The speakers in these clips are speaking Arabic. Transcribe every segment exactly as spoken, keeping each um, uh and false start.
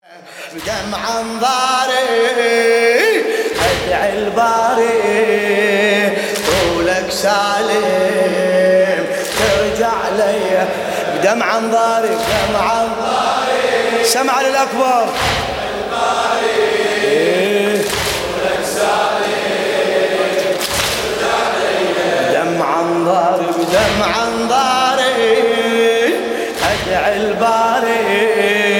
بدمع انظاري ادعي الباري طولك سالم ترجع لي بدمع انظاري بدمع انظاري سمع للاكبر الباري طولك سالم ترجع لي بدمع انظاري بدمع انظاري ادعي الباري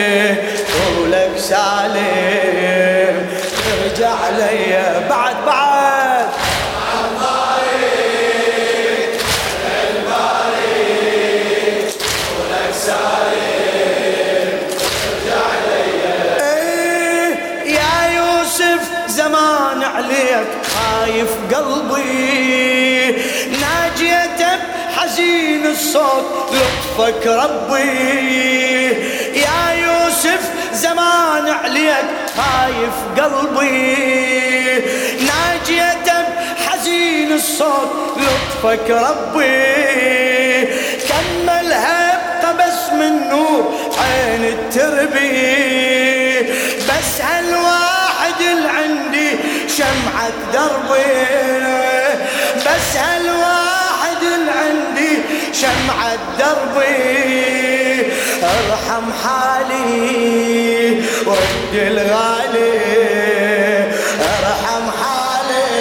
سالم ترجع لي بعد بعد عالباري الباري ولك سالم ترجع لي ايه يا يوسف زمان عليك خايف قلبي ناجيتك حزين الصوت لطفك ربي يا يوسف زمان عليك خايف قلبي ناجيتك حزين الصوت لطفك ربي كملها بقبس من نور عين التربي بس هالواحد اللي عندي شمعة دربي بس هالواحد اللي عندي شمعة دربي ارحم حالي ورد الغالي ارحم حالي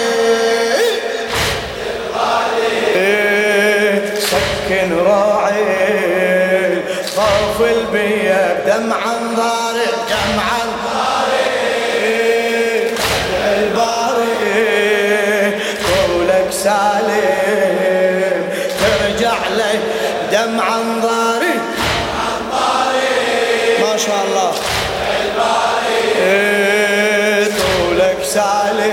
الغالي سكن راعي خوف البيا بدمع انظاري بدمع انظاري الباري قولك سالم ترجع لي بدمع انظاري ما شاء الله الباري طولك سالم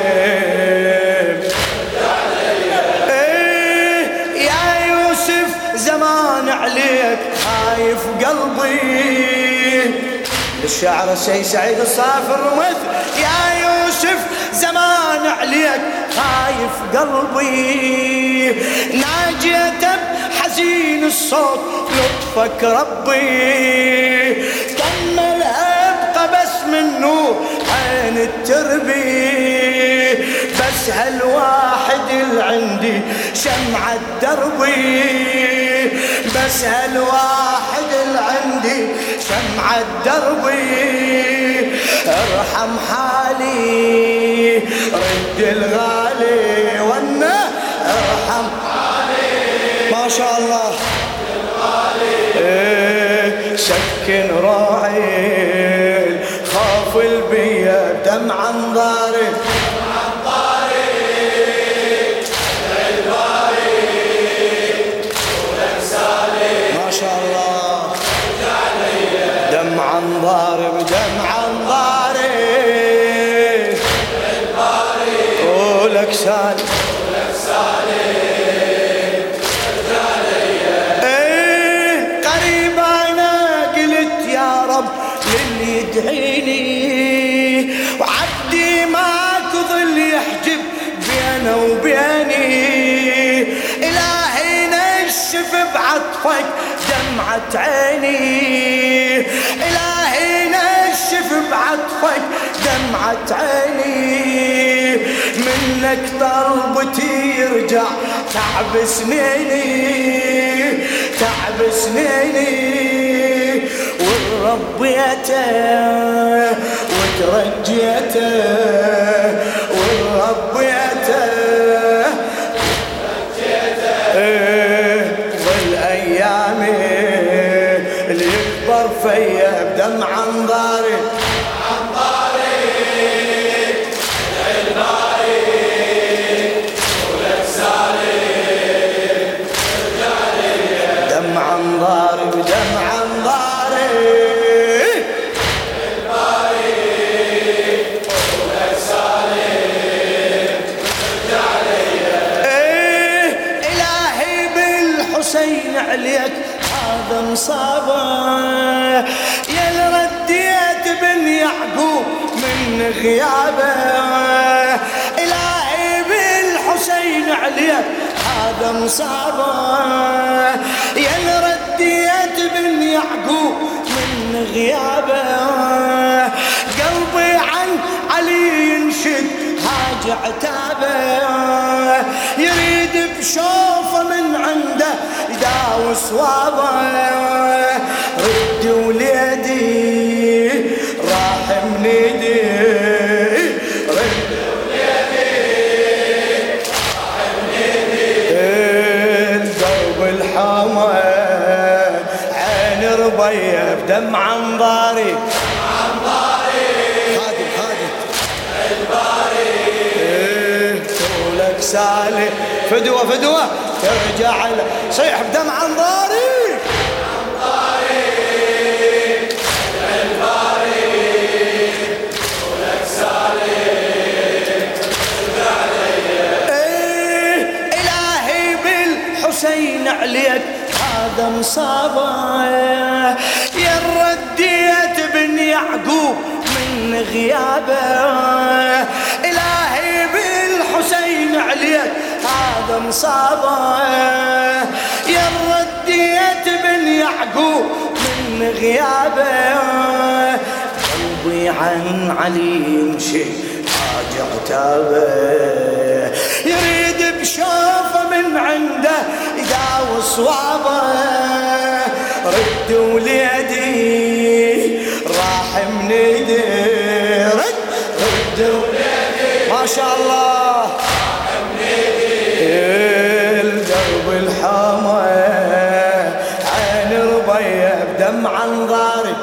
ايه يا يوسف زمان عليك خايف قلبي للشاعر السيد سعيد الصافي الرمث يا يوسف زمان عليك خايف قلبي ناجيتك حزين الصوت لطفك ربي كملها بقبس من نور عين التربي بس هالواحد اللي عندي شمعة دربي بس هالواحد اللي عندي شمعة دربي ارحم حالي رد الغالي وانا ارحم حالي ما شاء الله إيه سكن راعي خاف البيا بدمع انظاري ما شاء الله دمع انظاري بدمع انظاري قولك سالم للي يدعيني وعبدي ماكو ظل يحجب بينه وبيني إلهي نشف بعطفك دمعة عيني إلهي نشف بعطفك دمعة عيني منك طلبتي يرجع تعب سنيني تعب سنيني وربيته وترجيته وربيته والايام اللي يكبر فيا بدمع انظاري دمع انظاري بدمع انظاري حسين عليك هذا مصابه يا اللي رديت بن يعقوب من غيابه إلهي بالحسين عليك هذا مصابه يا اللي رديت بن يعقوب من غيابه حاج عتابه يريد بشوفه من عنده يداوي صوابه. رد وليدي راح من ايدي، رد وليدي راح من ايدي. الدرب الحامى عين ربيع بدمع انظاري، خادم خادم الباري. طولك سالي فدوة فدوة ترجع صيح بدمع انظاري، حسين عليك هذا مصابه. يا رديت بن يعقوب من غيابه، إلهي بالحسين عليك هذا مصابه. يا رديت بن يعقوب من غيابه، قلبي عن علي يمشي حاج عتابه يريد بشوفه من عنده يداوي صوابه. رد وليدي راح من ايدي، رد رد وليدي ما شاء الله راح من ايدي. الدرب الحامى عين ربيع بدمع انظاري،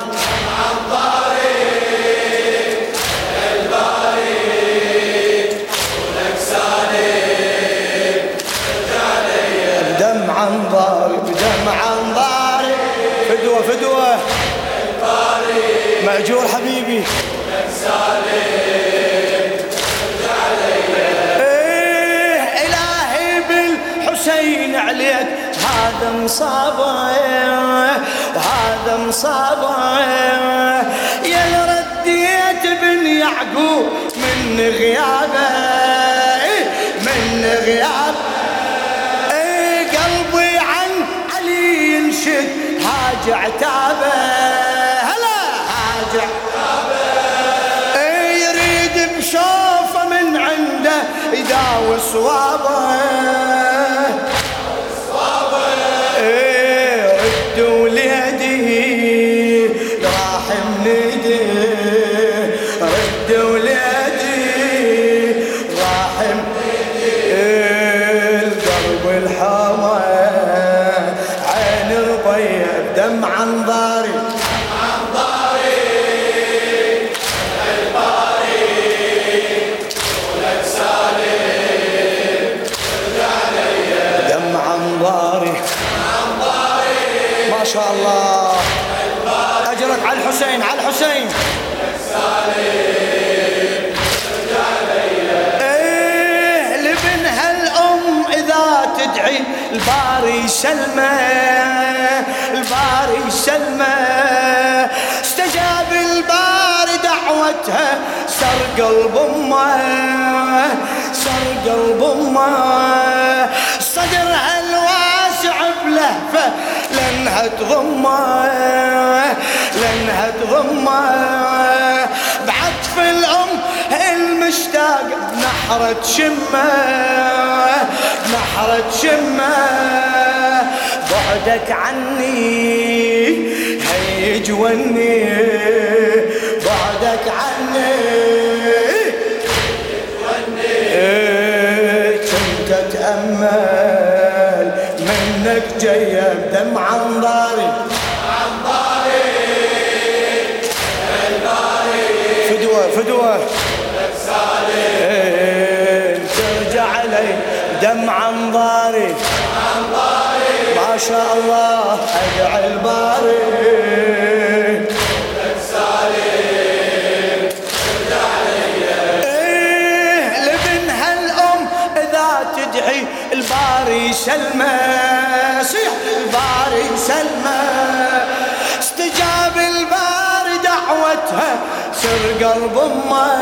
انظاري بدمع انظاري. فدوة فدوة مأجور حبيبي. ايه الهي بالحسين عليك هذا مصابه وهذا مصابه. يا رديت بن يعقوب من غيابه، من غيابه. حاج عتابه هلا حاج عتابه يريد بشوفه من عنده يداوي صوابه. ايه رد وليدي راح من ايدي، رد وليدي راح من ايدي. القلب الحامى دمع انظاري، دمع انظاري الباري. طولك سالم ترجع لي، دمع انظاري ما شاء الله. اجرك على الحسين على الحسين. طولك سالم ترجع لي. ايه لبنها الام اذا تدعي الباري سلمى، الباري سلمى. استجاب الباري دعوتها سر قلب امه، سر قلب امه. صدرها الواسع بلهفه لانها تضمه، لانها تضمه. بعطف الام المشتاقه نحرة شمه، نحرة شمه. بعدك عني هيج وني، بعدك عني هيج وني. كنت اتامل منك جايه بدمع انظاري، فدوه فدوه ترجع علي دمع انظاري، ما شاء الله. ادعي الباري ايه لبنها الام اذا تدعي الباري سلمى، صيح الباري سلمى. استجاب الباري دعوتها سر قلب امه،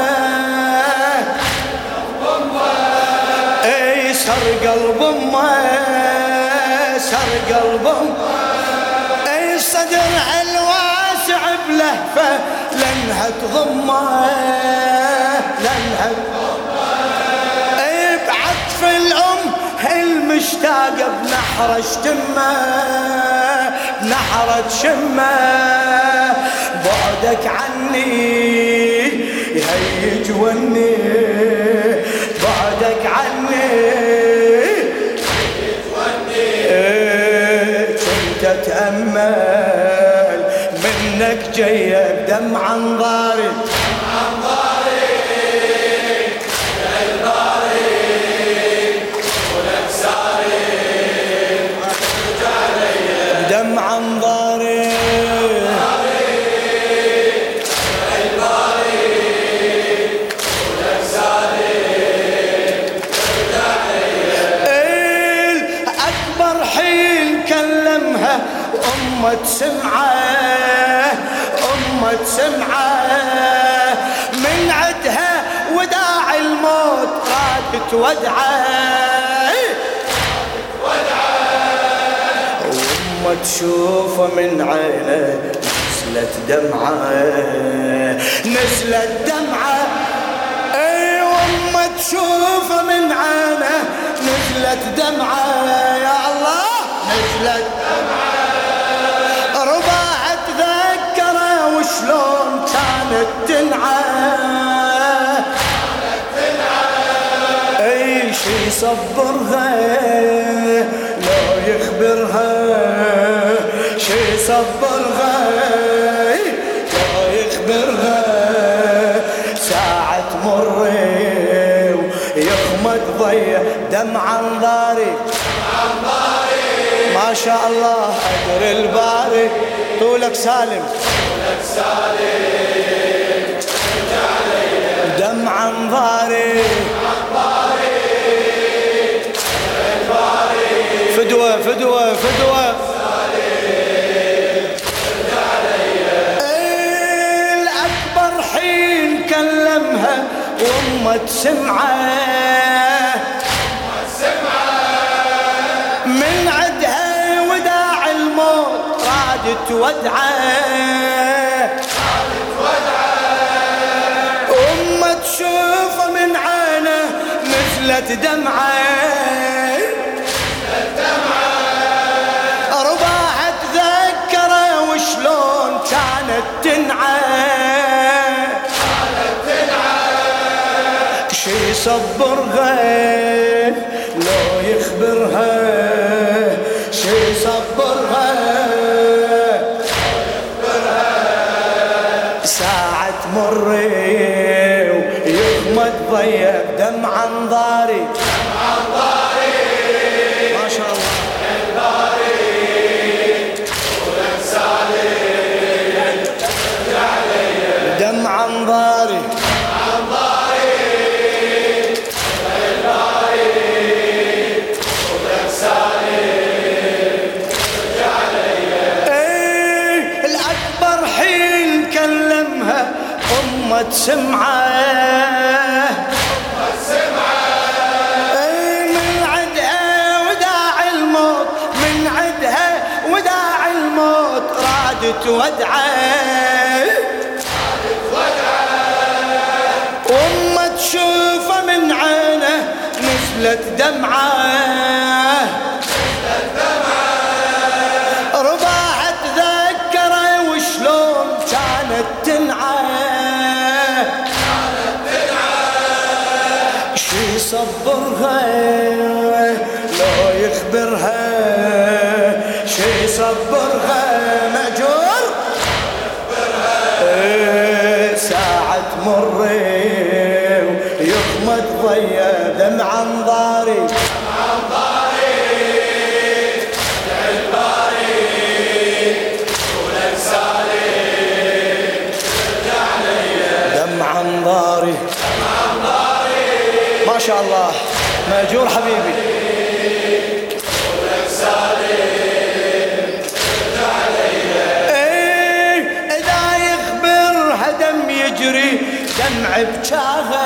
اي سر قلب امه، سر قلب امه. اي صدرها الواسع بلهفه لانها تضمه، لانها تضمه. مشتاق بنحر شتمه بنحر تشمه بعدك عني يهيج وني بعدك عني يهيج وني كنت اتامل منك جايه بدمع انظاري دمع انظاري اكبر حين كلمها وامه سمعه امه سمعه من عدها وداع الموت رادت ودعه تشوفه من عينه نزلت دمعة نزلت دمعة اي وما تشوفه من عينه نزلت دمعة يا الله نزلت دمعة رباع اتذكره وشلون كانت تنعى اي شي صبرها لو يخبرها شي صبرها لو يخبرها ساعة تمر ويغمض ضي دمع انظاري ما شاء الله قدر الباري طولك سالم طولك سالم دمع انظاري فدوة فدوة فدوة الأكبر حين كلمها وامه سمعه من عدها وداع الموت رادت ودعه امه تشوفه من عينه نزلت دمعه تنعى شي صبرها لو يخبرها شي صبرها ساعة تمر ويغمض ضيق دمع انظاري ما شاء الله دمع انظاري ايه الاكبر حين كلمها امه سمعه ايه من عدها وداع الموت من عدها وداع الموت رادت ودعه وامه تشوفه من عينه نزلت دمعه رباع تذكره وشلون كانت تنعى شي صبرها لو يخبرها شي صبرها مأجور ساعة تمر ويغمض ضيق دمع انظاري دمع انظاري ما شاء الله مأجور حبيبي دمع بجاهه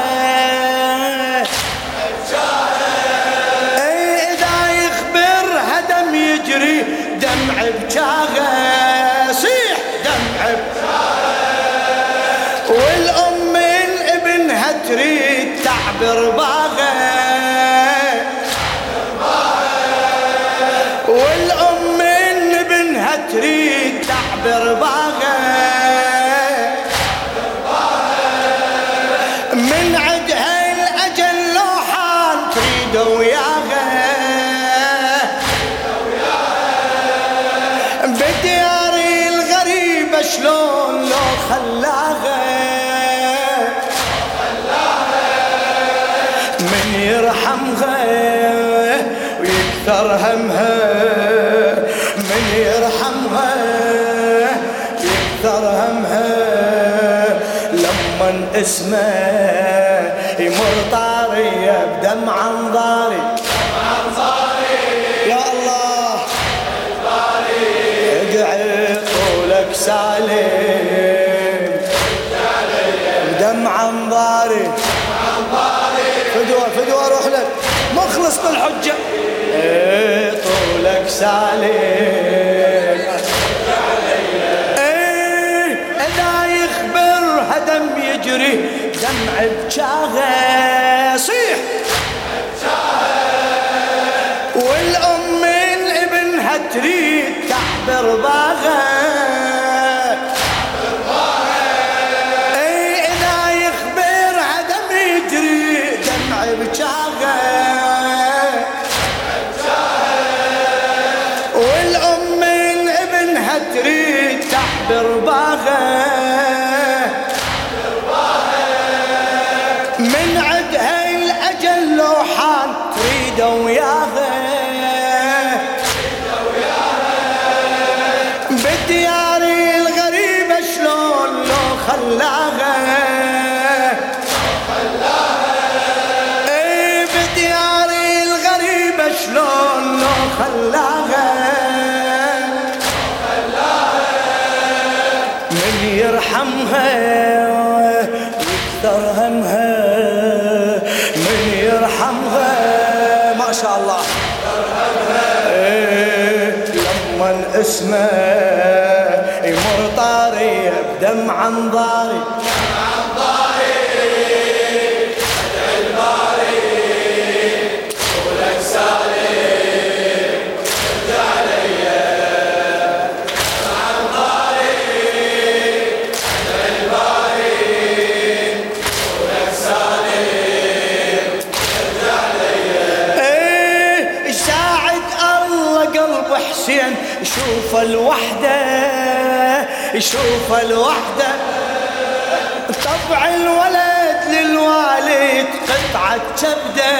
اي اذا يخبرها دم يجري دمع بجاهه صيح دمع بجاهه والام الابنها تريد تعبر باغه يرحمها ويكثر همها، من يرحمها يكثر همها، لمن اسمه يمر طارية بدمع انظاري، يا الله اقعد طولك سالم بدمع انظاري، فدوة فدوة روح لك مخلص بالحجة، ايه طولك سالم، ايه اذا يخبر هدم يجري دمع بجاغه، صيح والام من ابنها تريد تعبر باغه، اي اذا يخبر هدم يجري دمع بجاغه، والام من ابنها تريد تعبر باغه، من عدها الاجل لو حان تريده وياها، بدياري الغريبة شلون لو خلاها، اي بدياري الغريبة شلون لو خلاها، من يرحمها ويكثر همها، من يرحمها ما شاء الله، لمن اسمه يمر طاري بدمع انظاري، ادعي الباري طولك سالم ارجع ليا دمع انظاري، ادعي الباري طولك سالم ارجع ليا، ايه ساعد الله قلب حسين شوف الوحدة شوف الوحدة، طبع الولد للوالد قطعة كبدة،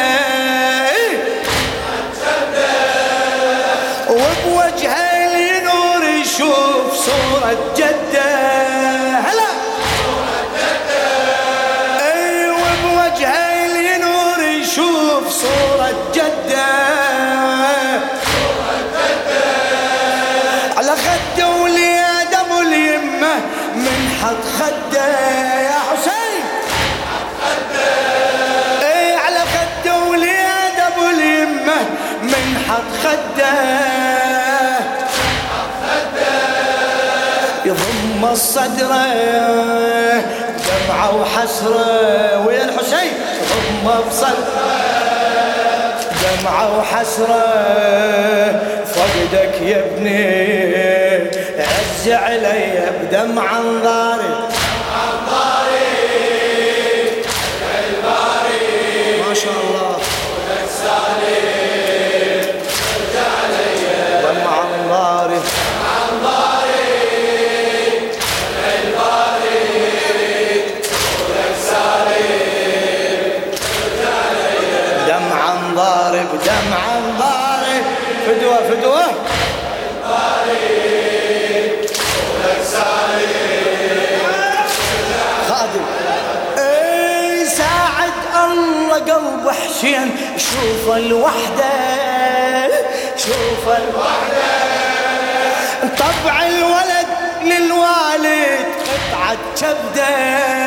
وبوجهه الينور يشوف صورة جده، هلا اي وبوجهه الينور يشوف صورة جده، على خده وليد ابو اليمه من حط خده، يا حسين اي على خده وليد ابو اليمه من حط خده، يضم الصدر دمعه وحسره، ويا الحسين يضم بصدره دمعه وحسره، فقدك يا ابني عز علي بدمع انظاري، ما شاء الله دمع انظاري، دمع انظاري بدمع انظاري، فدوة فدوة خادم، اي ساعد الله قلب حسين شوف الوحدة شوف الوحدة، طبع الولد للوالد قطعة كبدة،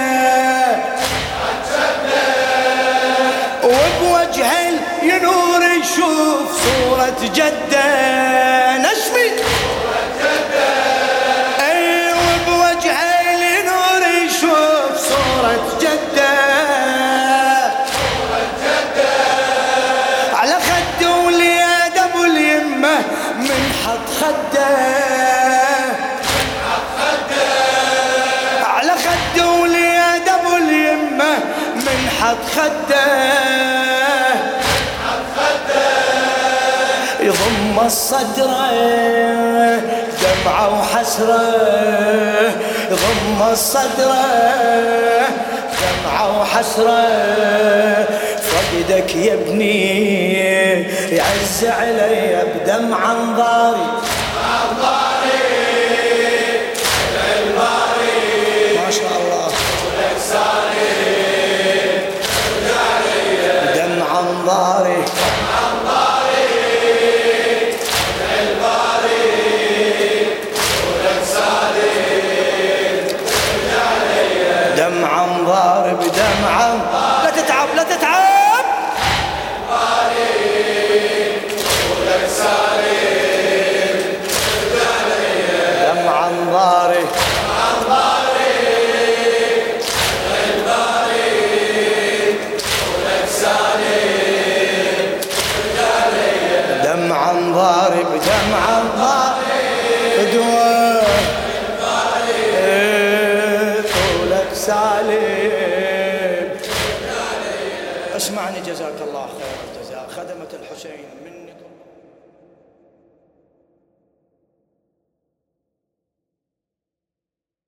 وبوجه الينور يشوف صورة جده، نشمي اي وبوجه الينور يشوف صورة جده، على خده وليد ابو اليمه من حط خده، على خده وليد ابو اليمه من حط خده، يضم الصدر دمعه وحسره، يضم الصدر دمعه وحسره، ايدك يا ابني يعز علي بدمع انظاري ما شاء الله بدمع انظاري دمع انظاري بدمع لا تتعب لا تتعب دمع انظاري دمع انظاري بدمع انظاري فدوى طولك سالم. اسمعني جزاك الله خير الجزاء خدمة الحسين من